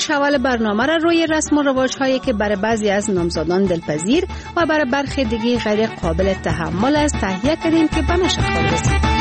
شوال برنامه را روی رسم و رواج هایی که برای بعضی از نامزادان دلپذیر و برای برخی دیگه غیر قابل تحمل است تهیه کردیم که به نشر رسید.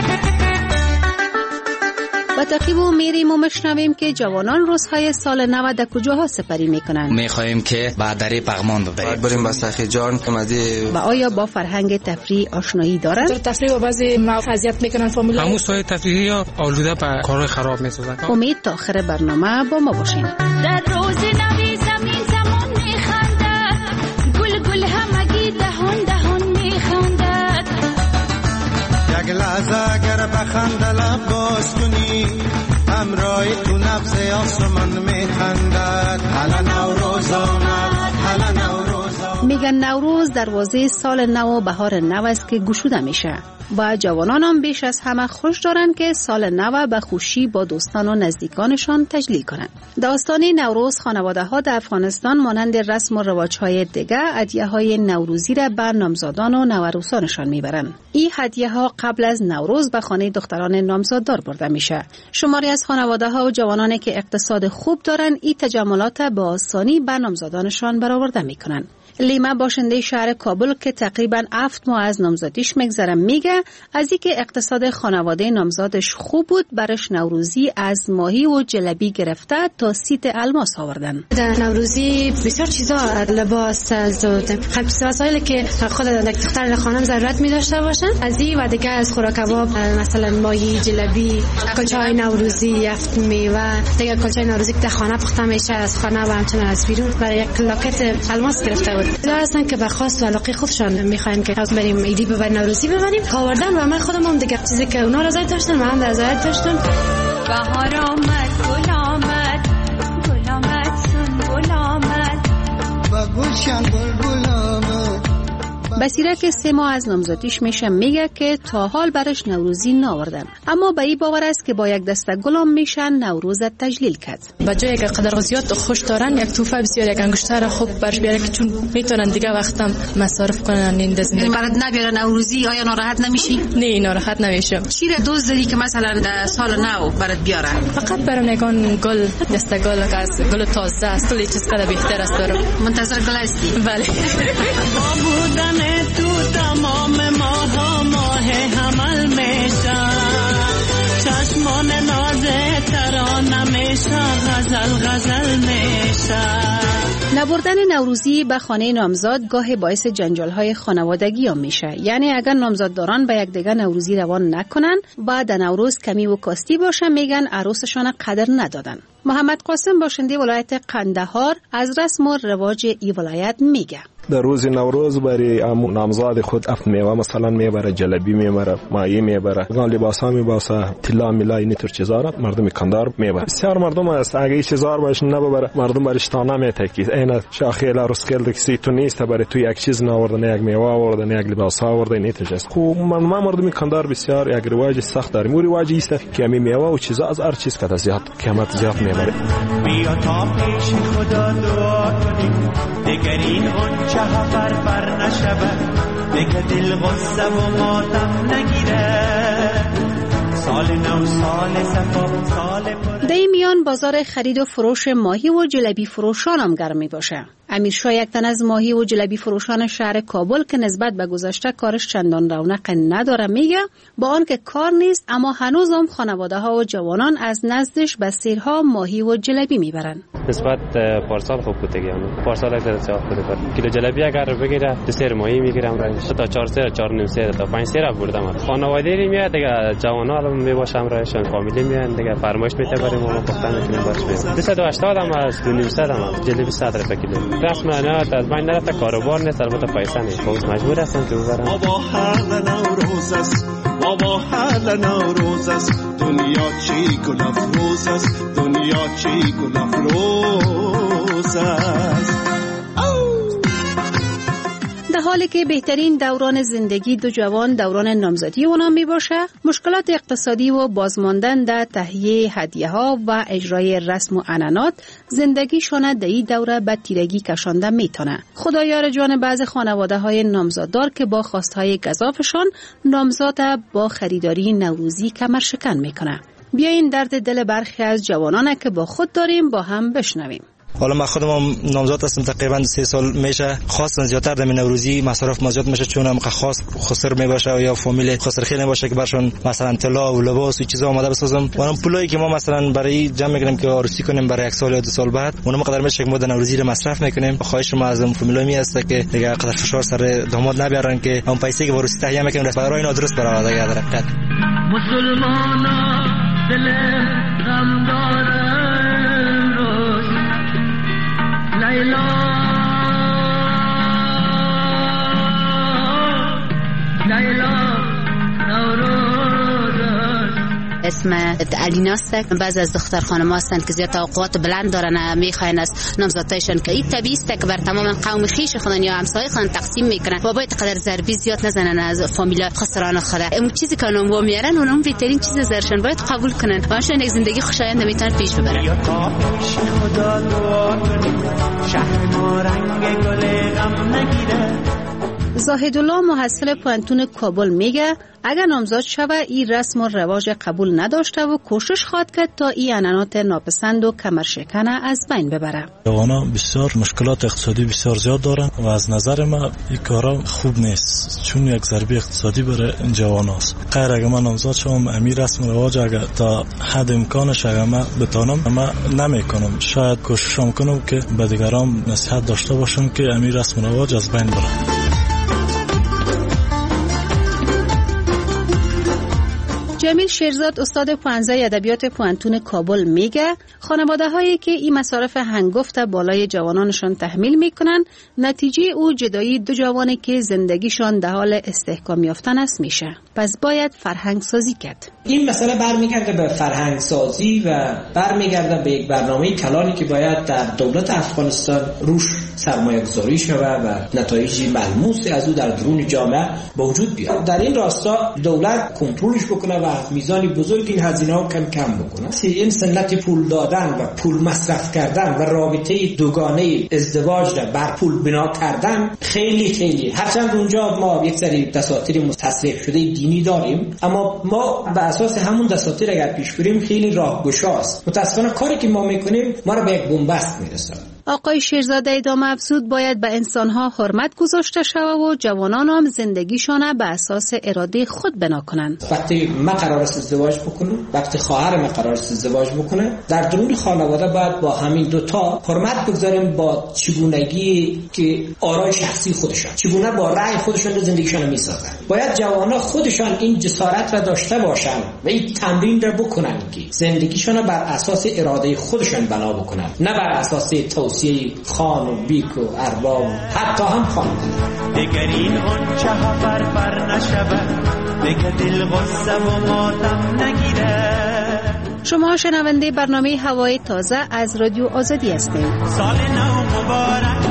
با تعقیب و میریم و مشنویم که جوانان روزهای سال نو در کجاها سپری میکنند. میخواهیم که با دره پغمان ببریم. بریم با سخی جان و آیا با فرهنگ تفریح آشنایی دارند؟ تفریح و بعضی اذیت میکنن فامیل. همون سایه تفریحی ها آلوده به کار خراب میسازن. امید تا آخر برنامه با ما باشین. در روز نوی زمین زمان میخندد، گل گل همگی دهان دهان میخندد. یک لحظه اگر بخند لب باز کنی، همراه تو نبض آسمان میخندد. حالا نوروز آمد، حالا نوروز آمد. میگن نوروز دروازه سال نو و بهار نو است که گشوده میشه. و جوانان هم بیش از همه خوش دارن که سال نو به خوشی با دوستان و نزدیکانشان تجلیل کنند. داستان نوروز خانواده ها در افغانستان مانند رسم و رواج های دیگه هدیه های نوروزی را به نامزادان و نوعروسانشان میبرند. این هدیه ها قبل از نوروز به خانه دختران نامزاددار برده میشه. شماری از خانواده ها و جوانانی که اقتصاد خوب دارن این تجملات به آسانی به نامزادانشان برآورده میکنن. لیما باشنده شهر کابل که تقریباً 7 ماه از نامزادیش میگذره میگه از اینکه اقتصاد خانواده نامزادش خوب بود برش نوروزی از ماهی و جلبی گرفته تا سیت الماس آوردن. در نوروزی بسیار چیزا لباس از وسایلی که خود دختر خانم ضرورت می داشته باشن از این و دیگه از خوراک کباب مثلا ماهی جلبی کلچه های نوروزی یفت میوه دیگه کلچه نوروزی که در خانه پخته میشه از خانه و همچنین از بیرون برای یک لاکت الماس گرفته بود. هستن که به خواست و علاقه خودشان میخواین که بریم ایدی ببریم نوروزی ببریم آوردن و من خودم هم دیگه چیزی که اونا رضایت داشتن من هم رضایت داشتم. بهار آمد گل آمد گل آمد سنبل آمد با گلشن بلبل آمد. بصیره که 3 ماه از نامزادیش میشه میگه که تا حال برش نوروزی ناوردن اما به این باور است که با یک دسته گلم میشن نوروز تجلیل کرد. بچه‌ای که قدر زیاد خوش دارن یک توفه بسیار یک انگشتر خوب برش بیاره که چون میتونن دیگه وقتم مصرف کنن این زندگی. برات نبیاره نوروزی آیا ناراحت نمیشی؟ نه ناراحت نمیشم. چی را دوست داری که مثلا در سال نو برات بیاره؟ فقط برام نگان گل دسته گل از گل تازه است کلی چیز قدر بهتر است دارم. منتظر گل هستی؟ بله. با بودن تو تمام ماها ماه حمل میشه چشمان نازه ترانه میشه غزل غزل میشه. نبردن نوروزی به خانه نامزاد گاه باعث جنجال‌های خانوادگی هم میشه. یعنی اگر نامزادداران به یکدیگر نوروزی روان نکنن بعد نوروز کمی و کاستی باشه میگن عروسشان قدر ندادن. محمد قاسم باشنده ولایت قندهار از رسم و رواج این ولایت میگه. در روز نوروز برای نامزاد خود افت میوه مثلا میبره جلبی میبره مایه میبره لباس ها میباسه طلا میلا این طور چیزا را مردم کندار میبره. بسیار مردم است اگه این چیزا رو باش نببره مردم برش تانه میتکی این شاخیل عروسکل دکسی تو نیست برای تو یک چیز نآوردن یک میوه آوردن یک لباس ها آوردن این تجس خوب ما مردم کندار بسیار یک رواج سخت داریم. رواج است که می میوه و چیزا از هر چیز که زیاد قیمت زیاد میبره. بیا تا پیش خدا دعا کنیم دیگر این غنچه ها بر نشود دیگه دل غصه و ماتم نگیره سال نو سال صفا سال پر. در میان بازار خرید و فروش ماهی و جلبی فروشان هم گرم می باشه. امیرشاه یک تن از ماهی و جلبی فروشان شهر کابل که نسبت به گذشته کارش چندان رونق نداره میگه با آنکه کار نیست اما هنوز هم خانواده ها و جوانان از نزدش به سیرها ماهی و جلبی میبرن. نسبت پارسال خوب بود دیگه پارسال اگه چاق بود کیلو جلبی اگر بگیره دو سیر ماهی میگیرم راه تا 4 سیر 4 نیم سیر تا 5 سیر بردم. خانواده میاد دیگه جوانا الان میباشم راهشون فامیلی میان دیگه فرمایش میتبریم ما پختن میکنیم باش 280 هم از 2.5 هم جلبی 100 روپیه کیلو. رسم نه از من نه تا کاروبار نیست البته پیسه نیست باز مجبور هستم که ببرم. بابا حال نوروز است بابا حال نوروز است دنیا چی گل افروز است دنیا چی گل افروز است. در حالی که بهترین دوران زندگی دو جوان دوران نامزدی اونا می باشه مشکلات اقتصادی و بازماندن در تهیه هدیه ها و اجرای رسم و عنعنات زندگیشون در این دوره به تیرگی کشانده میتونه. خدایار جان بعض خانواده های نامزاددار که با خواستهای گزافشان نامزاد با خریداری نوروزی کمر شکن میکنه. بیاین درد دل برخی از جوانان که با خود داریم با هم بشنویم. حالا من خودم نامزد هستم، تقریبا 3 سال میشه. خواستن زیادتر در نوروزی مصرف زیاد میشه، چون هم خاص خسر میباشه یا فامیل خسر خیلی باشه که برشون مثلا طلا و لباس و چیزا آماده بسازم. اونم پولایی که ما مثلا برای جمع میکنیم که عروسی کنیم برای 1 سال یا 2 سال بعد، اونم قدر میشه که ما در نوروزی رو مصرف میکنیم. خواهش ما از فامیلا می است که دیگه قدر فشار سر داماد نبیارن که اون پیسه که عروسی تهیه میکنیم برای اینا درست برآورده دیگه. در حقیقت مسلمانا دل غم داره لیلا اسم علیناست. بعض از دختر خانم هستند که زیاد توقعات بلند دارن، میخواین از نامزدایشان که این طبیعی است که بر تمام قوم خویش خودن یا همسایه خودن تقسیم میکنن و باید قدر ضربی زیاد نزنن از فامیلا خسران خدا. اون چیزی که اونم میارن اونم بهترین چیز زرشن باید قبول کنن و همچنین یک زندگی خوشایند میتونن پیش ببرن. خدا دعا کنیم شهر ما رنگ گل غم نگیره. زاهدالله محصل پوانتون کابل میگه اگر نامزد شوه این رسم و رواج قبول نداشته و کوشش خواد کرد تا این عنعنات ناپسند و کمرشکنه از بین ببره. جوانا بسیار مشکلات اقتصادی بسیار زیاد دارن و از نظر من این کارا خوب نیست، چون یک ضربه اقتصادی برای جواناست. غیر اگه من نامزد شوم امیر رسم و رواج اگر تا حد امکانش اگر من بتونم من نمیکنم. شاید کوششم کنم که به دیگران نصیحت داشته باشم که امیر رسم و رواج از بین بره. جمیل شیرزاد استاد پوانزه ادبیات پوانتون کابل میگه خانواده هایی که این مصارف هنگفت بالای جوانانشان تحمیل میکنن نتیجه او جدایی 2 جوانی که زندگیشان در حال استحکام یافتن است میشه. پس باید فرهنگ سازی کرد. این مسئله برمیگرده به فرهنگ سازی و برمیگرده به یک برنامه کلانی که باید در دولت افغانستان روش سرمایه گذاری شود و نتایج ملموس از او در درون جامعه به وجود بیاد. در این راستا دولت کنترلش بکنه و میزانی بزرگ این هزینه ها کم بکنه. این سنت پول دادن و پول مصرف کردن و رابطه دوگانه ازدواج را بر پول بنا کردن خیلی هرچند اونجا ما یک سری دساتیر تصریح شده دینی داریم، اما ما به اساس همون دساتیر اگر پیش بریم خیلی راهگشاست. متاسفانه کاری که ما میکنیم ما را به یک بنبست میرسونه. آقای شیرزاده ادامه افزود باید به انسانها حرمت گذاشته شود و جوانان هم زندگیشان به اساس اراده خود بنا کنند. وقتی من قرار است ازدواج بکنم، وقتی خواهر من قرار است ازدواج بکنه، در درون خانواده باید با همین 2 تا حرمت بگذاریم با چگونگی که آرای شخصی خودشان، چگونه با رأی خودشان زندگیشان میسازن. باید جوانان خودشان این جسارت را داشته باشن و این تمرین را بکنن که زندگیشان بر اساس اراده خودشان بنا بکنن، نه بر اساس خان و بیک و ارباب حتی هم خان. دیگر این غنچه ها بر نشود، دیگر دل غصه و ماتم نگیره. شما شنونده برنامه هوای تازه از رادیو آزادی هستید. سال نو مبارک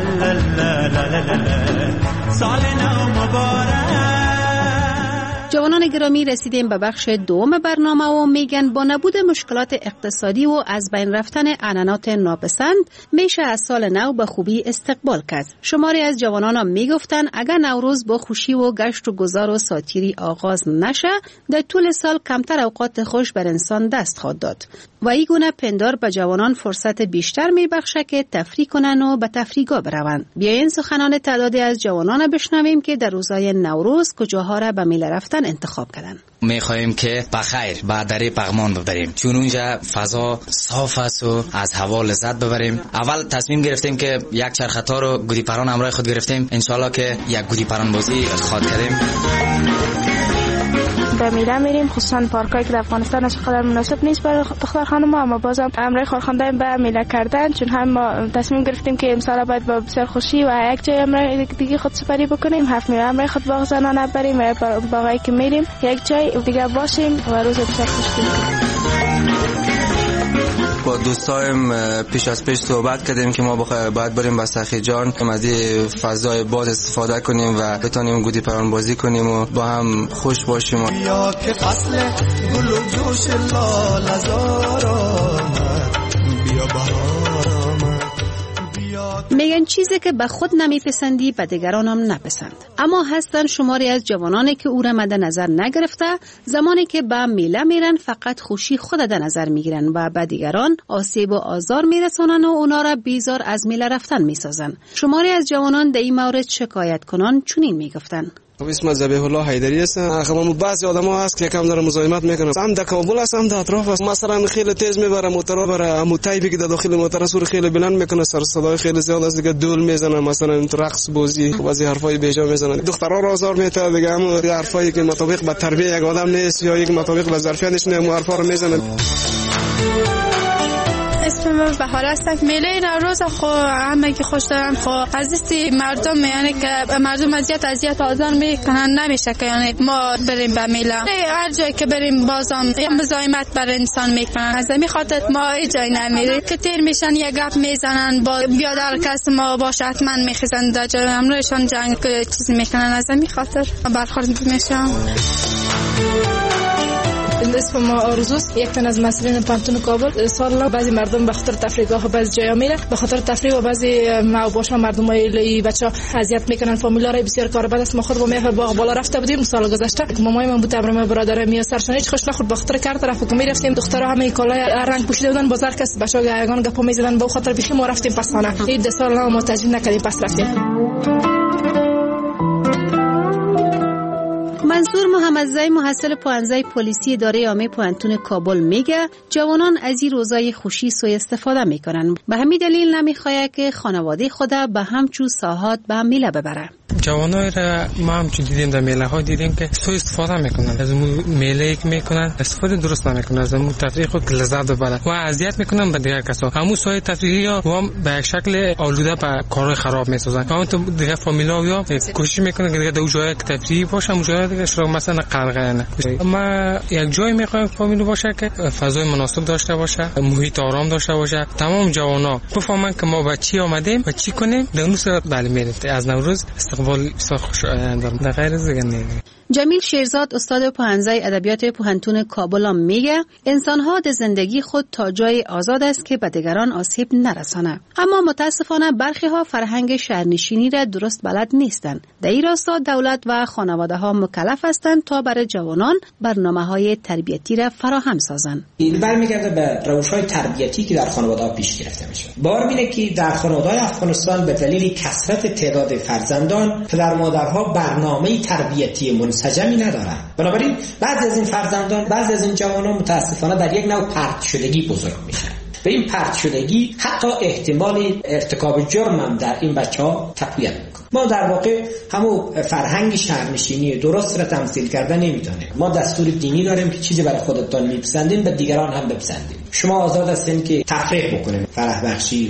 سال نو مبارک. جوانان گرامی رسیدیم به بخش دوم برنامه و میگن با نبود مشکلات اقتصادی و از بین رفتن عنعنات ناپسند میشه از سال نو به خوبی استقبال کرد. شماری از جوانان میگفتن اگر نوروز با خوشی و گشت و گذار و ساتیری آغاز نشه در طول سال کمتر اوقات خوش بر انسان دست خواهد داد و این گونه پندار به جوانان فرصت بیشتر میبخشه که تفریح کنن و به تفریحگاه بروند. بیاین سخنان تعدادی از جوانان بشنویم که در روزهای نوروز کجاها را به میله رفتن انتخاب کردن. میخواهیم که بخیر به دره پغمان ببریم، چون اونجا فضا صاف است و از هوا لذت ببریم. اول تصمیم گرفتیم که یک چرختا رو گودی پران همراه خود گرفتیم، انشالله که یک گودی پران بازی خواد کردیم. به میله میریم، خصوصا پارکایی که در افغانستان چقدر مناسب نیست برای دختر خانم ها، اما بازم امرای خورخنده به میله کردن، چون هم ما تصمیم گرفتیم که امسال باید با بسیار خوشی و یک جای امرای دیگه خود سپری بکنیم. 7 میوه امرای خود باغ زنانه بریم و باغایی که میریم یک جای دیگه باشیم و روز بسیار خوشی کنیم. با دوستایم پیش از پیش صحبت کردیم که ما باید بریم به سخی جان از این فضای باز استفاده کنیم و بتونیم گودی پران بازی کنیم و با هم خوش باشیم. یا که فصل گل و جوش لال هزار آمد، بیا بهار آمد. میگن چیزی که به خود نمیپسندی به دیگران هم نپسند. اما هستن شماری از جوانانی که او را مد نظر نگرفته، زمانی که به میله میرن فقط خوشی خود در نظر میگیرن و به دیگران آسیب و آزار میرسونن و اونا را بیزار از میله رفتن میسازن. شماری از جوانان در این مورد شکایت کنان چنین میگفتن: اسم ذبیح الله حیدری است. اما بعضی آدم‌ها هست که کم داره مزاحمت میکنن. هم در کابل است هم در اطراف است. مثلا خیلی تیز میبره موتور بره، موتایبی که در داخل موتور سور خیلی بلند میکنه، سر صدای خیلی زیاد است دیگه، دول میزنه، مثلا رقص بازی بعضی حرفای بیجا میزنن، دخترها را آزار میده دیگه. هم حرفایی که مطابق به تربیت یک آدم نیست یا یک مطابق به ظرفیتش نیست، هم حرفا رو میزنن. اسم من بهار است. میله نوروز خو همه که خوش دارن، خو از دست مردم، یعنی که مردم اذیت آزار میکنن، نمیشه که یعنی ما بریم به میله. هر جایی که بریم بازم مزاحمت بر انسان میکنن. از همین خاطر ما جای نمیریم که تیر میشن، یک گپ میزنن، با بیادر کس ما باشه حتما میخیزن در جای امروشان جنگ چیزی میکنن. از همین خاطر برخورد میشم. اسم ما آرزوست. یک تن از مسئولین پانتون کابل سال بعضی مردم به خاطر تفریحگاه و بعضی جایا میره، به خاطر تفریح و بعضی مواشا مردمای بچا اذیت میکنن، فامیلا را بسیار کار بد است. ما خود با میفر باغ بالا رفته بودیم سال گذشته، مامای من بود، ابرم برادر می سرشون هیچ خوش نخورد، به خاطر کار طرف که میرفتیم دخترها همه کالای رنگ پوشیده بودن، بازار کس بچا گایگان گپا میزدن، به خاطر بخی ما رفتیم پس خانه. این سال ما تجربه نکردیم، پس رفتیم. منصور محمدزی محصل پوهنځی پلیسی اداره عامه پوهنتون کابل میگه جوانان از این روزای خوشی سوء استفاده میکنن. به همین دلیل نمیخواد که خانواده خود به همچون ساحات به میله ببره. جوانای را ما هم چون دیدیم در میله ها دیدیم که سوء استفاده میکنن از میله که میکنن، استفاده درست نمیکنن از اون تفریح خود لذت ببرن و اذیت میکنن به دیگر کسا. همون سوء تفریحی ها هم به یک شکل آلوده به کار خراب میسازن. همون تو دیگه فامیلا یا کوشش میکنن که دیگه دو جای تفریحی باشه، اون جای دیگه شروع مثلا قرقره نه. ما یک جای میخوایم فامیل باشه که فضای مناسب داشته باشه، محیط آرام داشته باشه، تمام جوانا بفهمن که ما با چی آمدیم و چی کنیم، در اون صورت بله میریم. از نوروز استقبال بسیار خوش دارم. در غیر از دیگه نه. جمیل شیرزاد استاد پوهنځی ادبیات پوهنتون کابل هم میگه انسان‌ها در زندگی خود تا جای آزاد است که به دیگران آسیب نرسانه. اما متاسفانه برخی ها فرهنگ شهرنشینی را درست بلد نیستند. در این راستا دولت و خانواده ها مکلف هستند تا برای جوانان برنامه‌های تربیتی را فراهم سازند. این برمیگرده به روش‌های تربیتی که در خانواده‌ها پیش گرفته میشه. بار اینه که در خانواده‌های افغانستان به دلیل کثرت تعداد فرزندان پدر مادرها برنامه تربیتی منسجمی ندارن. بنابراین بعضی از این فرزندان، بعضی از این جوانان متاسفانه در یک نوع پرت شدگی بزرگ میشن. و این پرت شدگی حتی احتمال ارتکاب جرم هم در این بچه‌ها تقویت میکنه. ما در واقع همون فرهنگ شهرنشینی درست را تمثیل کردن نمیدونیم. ما دستور دینی داریم که چیزی برای خودتان میپسندین به دیگران هم بپسندین. شما آزاد هستین که تفریح بکنین، فرح بخشی،